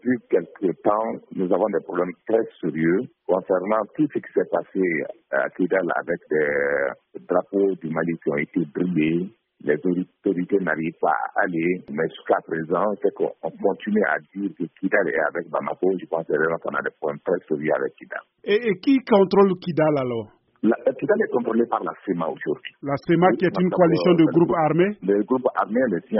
depuis quelque temps, nous avons des problèmes très sérieux concernant tout ce qui s'est passé à Kidal avec des drapeaux du Mali qui ont été brûlés. Les autorités n'arrivent pas à aller, mais jusqu'à présent, c'est qu'on continue à dire que Kidal est avec Bamako. Je pense qu'on a des problèmes très sérieux avec Kidal. Et qui contrôle Kidal alors? Kidal est contrôlé par la CEMA aujourd'hui. La CEMA qui est une coalition de groupes armés? Le groupe armé,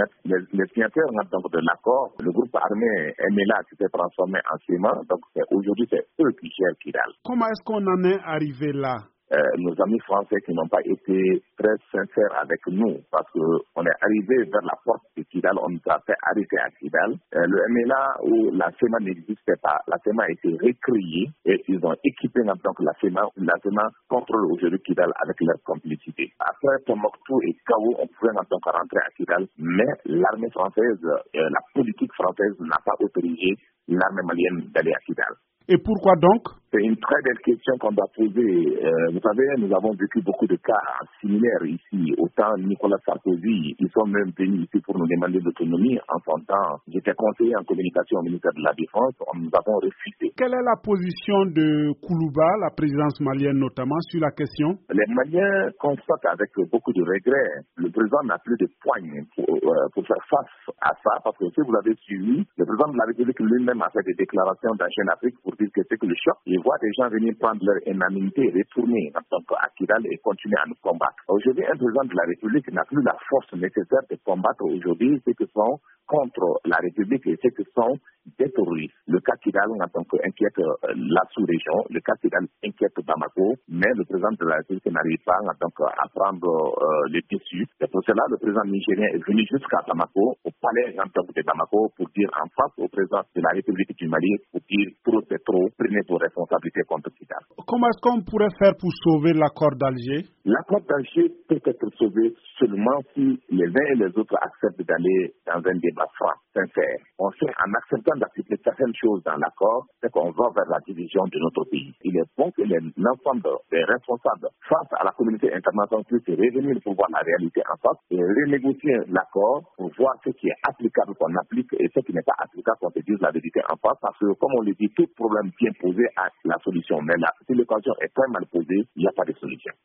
les signataires donc, de l'accord, le groupe armé MLA qui s'est transformé en CEMA, donc aujourd'hui c'est eux qui gèrent Kidal. Comment est-ce qu'on en est arrivé là? Nos amis français qui n'ont pas été très sincères avec nous parce qu'on est arrivé vers la porte de Kidal, on nous a fait arrêter à Kidal. Le MLA où la CEMA n'existait pas, la CEMA a été recréée et ils ont équipé donc la CEMA contrôle aujourd'hui Kidal avec leur complicité. Après Tombouctou et Kao, on pouvait donc rentrer à Kidal, mais l'armée française, la politique française n'a pas autorisé l'armée malienne d'aller à Kidal. Et pourquoi donc? C'est une très belle question qu'on doit poser. Vous savez, nous avons vécu beaucoup de cas similaires ici. Autant Nicolas Sarkozy, ils sont même venus ici pour nous demander l'autonomie. En son temps, j'étais conseiller en communication au ministère de la Défense. Nous avons refusé. Quelle est la position de Koulouba, la présidence malienne notamment, sur la question? Les Maliens constatent avec beaucoup de regrets. Le président n'a plus de poigne pour faire face à ça. Parce que si vous avez suivi, le président de la République lui-même a fait des déclarations dans Jeune Afrique pour dire que c'est que le choc. Il voit des gens venir prendre leur indemnité, retourner à Kidal et continuer à nous combattre. Aujourd'hui, un président de la République n'a plus la force nécessaire de combattre aujourd'hui ceux qui sont contre la République et ceux qui sont des terroristes. Le cas Kidal inquiète la sous-région, le cas Kidal inquiète Bamako, mais le président de la République n'arrive pas à prendre les dessus. C'est pour cela que le président nigérien est venu jusqu'à Bamako, au palais de Bamako, pour dire en face au président de la République du Mali, pour dire trop c'est trop, prenez vos responsabilités contre Kidal. Comment est-ce qu'on pourrait faire pour sauver l'accord d'Alger? L'accord d'Alger peut être sauvé seulement si les uns et les autres acceptent d'aller dans un débat franc, sincère. On sait, en acceptant d'accepter certaines choses dans l'accord, c'est qu'on va vers la division de notre pays. Il est bon que l'ensemble des responsables face à la communauté internationale puissent revenir pour voir la réalité en face et renégocier l'accord pour voir ce qui est applicable qu'on applique et ce qui n'est pas applicable qu'on se dise la vérité en face. Parce que, comme on le dit, tout problème bien posé a la solution. Mais là, si l'équation est très mal posée, il n'y a pas de solution.